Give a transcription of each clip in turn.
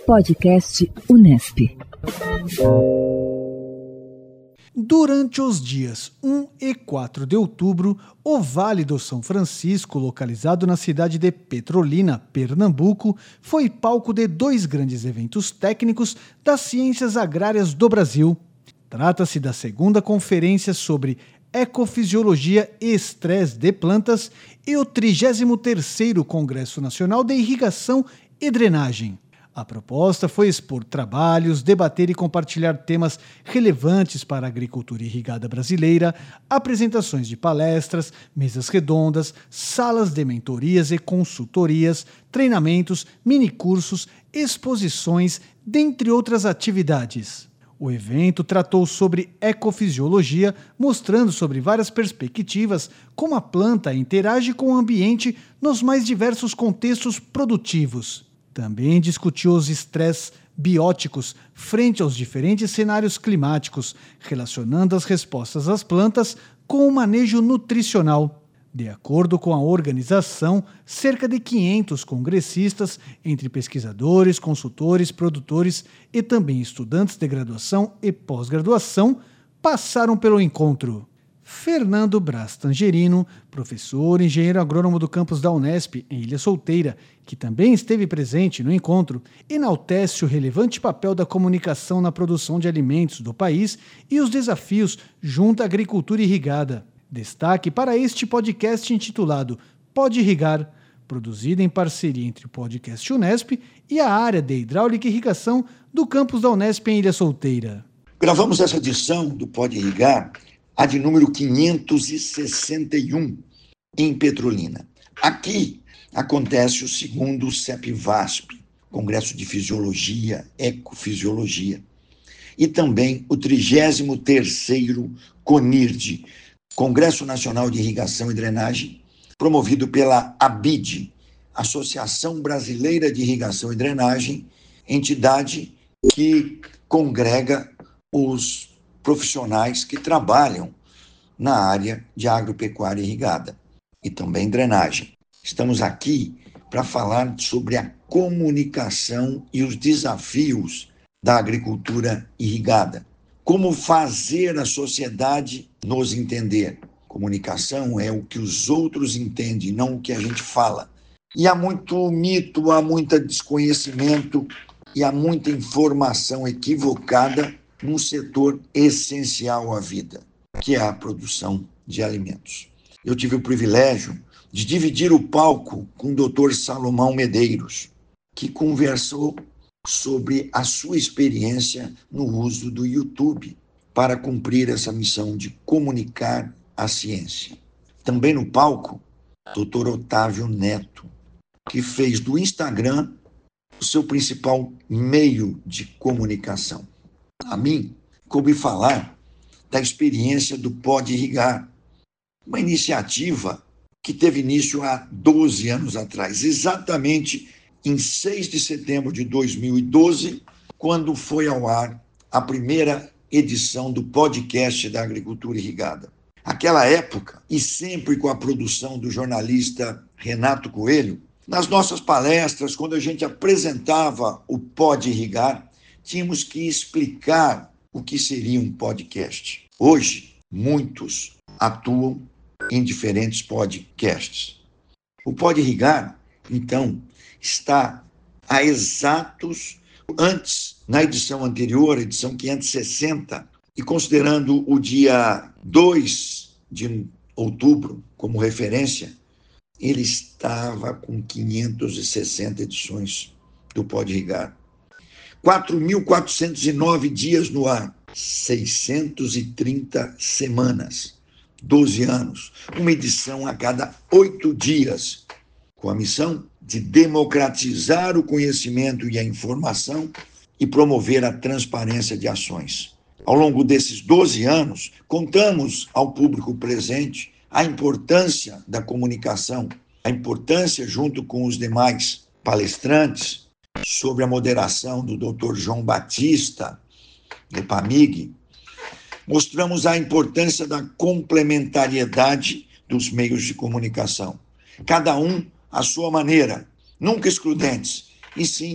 Podcast Unesp. Durante os dias 1 e 4 de outubro, o Vale do São Francisco, localizado na cidade de Petrolina, Pernambuco, foi palco de dois grandes eventos técnicos das ciências agrárias do Brasil. Trata-se da segunda conferência sobre ecofisiologia e estresse de plantas e o 33º Congresso Nacional de Irrigação e Drenagem. A proposta foi expor trabalhos, debater e compartilhar temas relevantes para a agricultura irrigada brasileira, apresentações de palestras, mesas redondas, salas de mentorias e consultorias, treinamentos, minicursos, exposições, dentre outras atividades. O evento tratou sobre ecofisiologia, mostrando sobre várias perspectivas como a planta interage com o ambiente nos mais diversos contextos produtivos. Também discutiu os estresses bióticos frente aos diferentes cenários climáticos, relacionando as respostas às plantas com o manejo nutricional. De acordo com a organização, cerca de 500 congressistas, entre pesquisadores, consultores, produtores e também estudantes de graduação e pós-graduação, passaram pelo encontro. Fernando Braz Tangerino, professor e engenheiro agrônomo do campus da Unesp, em Ilha Solteira, que também esteve presente no encontro, enaltece o relevante papel da comunicação na produção de alimentos do país e os desafios junto à agricultura irrigada. Destaque para este podcast intitulado Pode Irrigar, produzido em parceria entre o podcast Unesp e a área de hidráulica e irrigação do campus da Unesp em Ilha Solteira. Gravamos essa edição do Pode Irrigar, a de número 561, em Petrolina. Aqui acontece o segundo CEPVASP, Congresso de Fisiologia, Ecofisiologia, e também o 33º CONIRD, Congresso Nacional de Irrigação e Drenagem, promovido pela ABID, Associação Brasileira de Irrigação e Drenagem, entidade que congrega os profissionais que trabalham na área de agropecuária irrigada e também drenagem. Estamos aqui para falar sobre a comunicação e os desafios da agricultura irrigada. Como fazer a sociedade nos entender? Comunicação é o que os outros entendem, não o que a gente fala. E há muito mito, há muito desconhecimento e há muita informação equivocada num setor essencial à vida, que é a produção de alimentos. Eu tive o privilégio de dividir o palco com o Dr. Salomão Medeiros, que conversou sobre a sua experiência no uso do YouTube para cumprir essa missão de comunicar a ciência. Também no palco, Dr. Otávio Neto, que fez do Instagram o seu principal meio de comunicação. A mim, coube falar da experiência do Pode Irrigar, uma iniciativa que teve início há 12 anos atrás, exatamente em 6 de setembro de 2012, quando foi ao ar a primeira edição do podcast da agricultura irrigada. Aquela época, e sempre com a produção do jornalista Renato Coelho, nas nossas palestras, quando a gente apresentava o Pode Irrigar, tínhamos que explicar o que seria um podcast. Hoje, muitos atuam em diferentes podcasts. O Pode Irrigar, então, está há exatos, antes, na edição anterior, edição 560, e considerando o dia 2 de outubro como referência, ele estava com 560 edições do Pode Irrigar. 4.409 dias no ar, 630 semanas, 12 anos, uma edição a cada 8 dias, com a missão de democratizar o conhecimento e a informação e promover a transparência de ações. Ao longo desses 12 anos, contamos ao público presente a importância da comunicação, a importância, junto com os demais palestrantes, sobre a moderação do Dr. João Batista, do EPAMIG, mostramos a importância da complementariedade dos meios de comunicação. Cada um à sua maneira, nunca excludentes, e sim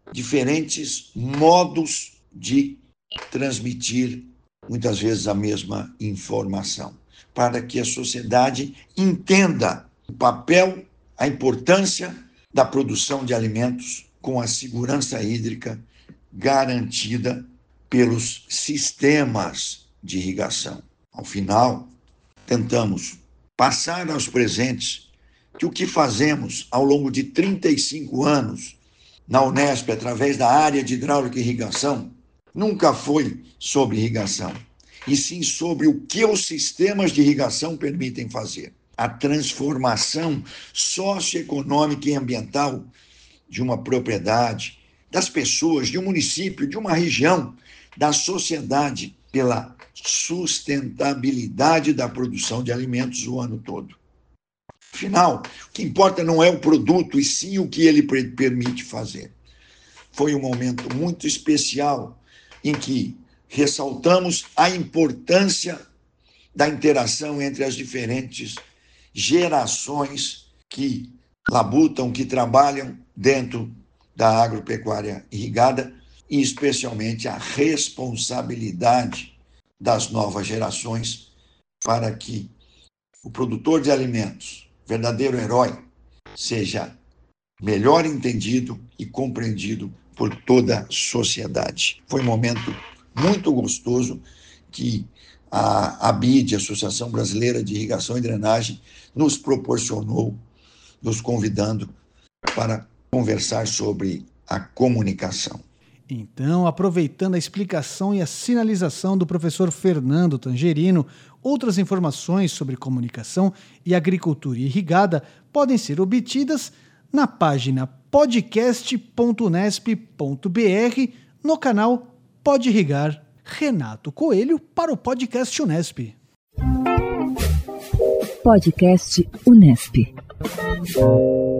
diferentes modos de transmitir, muitas vezes, a mesma informação, para que a sociedade entenda o papel, a importância da produção de alimentos com a segurança hídrica garantida pelos sistemas de irrigação. Ao final, tentamos passar aos presentes que o que fazemos ao longo de 35 anos na Unesp, através da área de hidráulica e irrigação, nunca foi sobre irrigação, e sim sobre o que os sistemas de irrigação permitem fazer. A transformação socioeconômica e ambiental de uma propriedade, das pessoas, de um município, de uma região, da sociedade, pela sustentabilidade da produção de alimentos o ano todo. Afinal, o que importa não é o produto, e sim o que ele permite fazer. Foi um momento muito especial em que ressaltamos a importância da interação entre as diferentes gerações que labutam, que trabalham dentro da agropecuária irrigada, e especialmente a responsabilidade das novas gerações para que o produtor de alimentos, verdadeiro herói, seja melhor entendido e compreendido por toda a sociedade. Foi um momento muito gostoso que a ABID, Associação Brasileira de Irrigação e Drenagem, nos proporcionou, nos convidando para conversar sobre a comunicação. Então, aproveitando a explicação e a sinalização do professor Fernando Tangerino, outras informações sobre comunicação e agricultura irrigada podem ser obtidas na página podcast.unesp.br, no canal Pode Irrigar. Renato Coelho para o Podcast Unesp. Podcast Unesp.